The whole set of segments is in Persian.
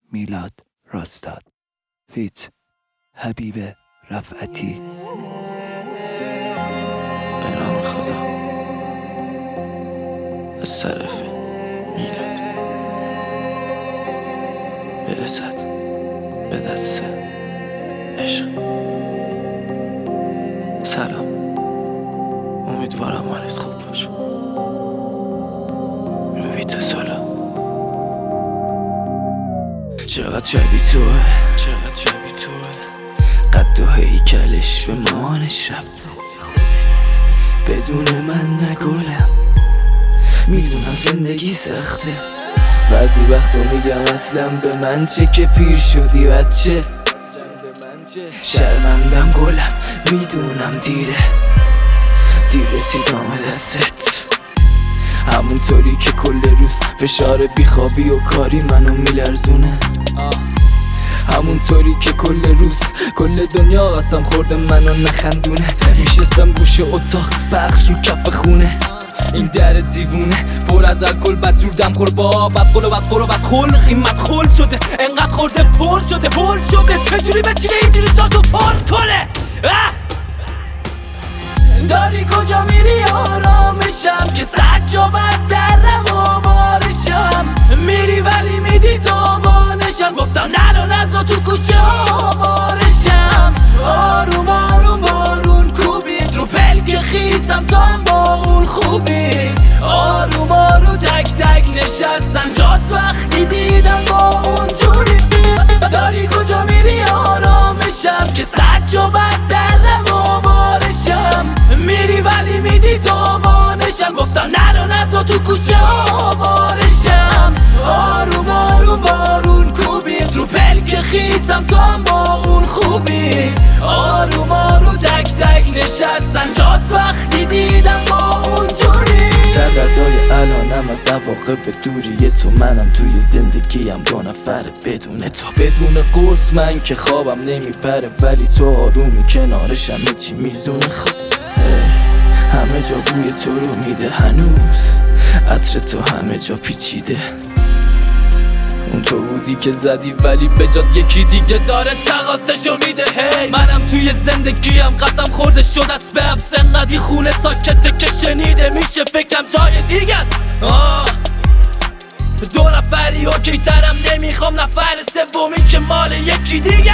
میلاد راستاد فیت حبیب رفعتی. به نام خدا. از طرف میلاد برسد به دست عشق. سلام، امیدوارم حالت خوب باشه. رویت سالا چقدر شبیه توه، چقدر شبیه توه، قد و هیکلش به مامانش رفت. بدون من نگولم، میدونم زندگی سخته، بعضی وقتا میگم اصلا به من چه که پیر شدی بچه. شرمندم گلم، میدونم دیر رسیدم دستت، همونطوری که کل روز فشار بیخوابی و کاری منو میلرزونه، همونطوری که کل روز کل دنیا قسم خورده منو نخندونه. میشستم گوشه اتاق پخش رو کف خونه، این در دیوونه پر از الکل، بدجور دم خور با بدقل و بدخور و بدخلقی مدخول شده، انقدر خورده پر شده چجوری بچینه اینجوری جاتو پر کنه. داری کجا میری آرامشم که سجابت در روامارشم، میری ولی میدی تابانشم، گفتم نلو نزا تو کوچه آوارشم. آروم آروم بارون کوبید رو پلک خیسم تا هم با اون خوبی، آروم آروم تک تک نشستم جات وقتی دیدم با اون جوری. داری کجا میری آرامشم که سجابت در روامارشم، میری ولی میدی تابانشم، گفتم نلو نزا تو کوچه آوارشم. آروم آروم بارون کوبید رو پلک خیسم تا هم با اون خوبی، آروم آروم تک تک نشستم جات وقتی دیدم با اون جوری. سردردای الانم از عواقب دوری تو، منم توی زندگیم دو نفره بدون تو، بدون قرص من که خوابم نمیپره، ولی تو آرومی کنارشم چی میزونه. همه جا بوی تو رو میده هنوز، عطر تو همه جا پیچیده، اون تو بودی که زدی ولی به جات یکی دیگه داره تقاسشو میده. منم توی زندگیم قسم خورده شد از به حبس، انقدی خونه ساکته که شنیده میشه فکرم جای دیگه است. دو نفری اوکی ترم، نمیخوام نفر سومی که مال یکی دیگه.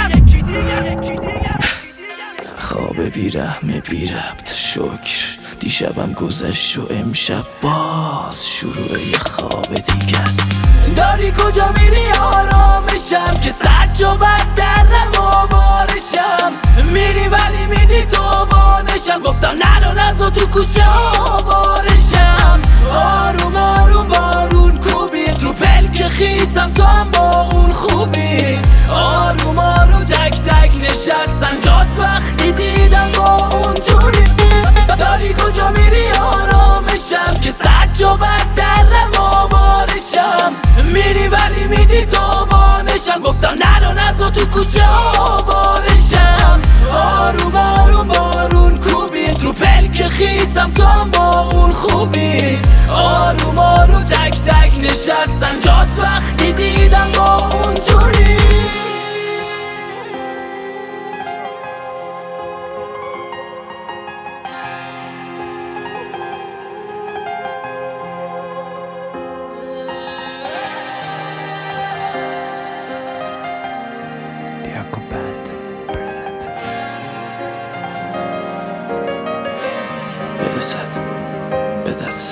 خواب بیرحمه بی ربط شکر، دیشبم گذشت و امشب باز شروع یه خواب دیگه است. داری کجا میری آرامشم که سجابت در روامارشم، میری ولی میدی تابانشم، گفتم نلو نزا تو کوچه آوارشم. آروم آروم بارون کوبید رو پلک خیسم تا هم با اون خوبی، آروم آروم تک تک نشستم جات وقتی دیدم با اون جوری. داری کجا میری آرامشم که سجابت در روامارشم، میری ولی میدی تابانشم، گفتم نلو نزا تو کوچه آوارشم. آروم آروم بارون کوبید رو پلک خیسم تا هم با اون خوبی، آروم آروم تک تک نشستم جات وقتی دیدم با اون جوری. برسد به دست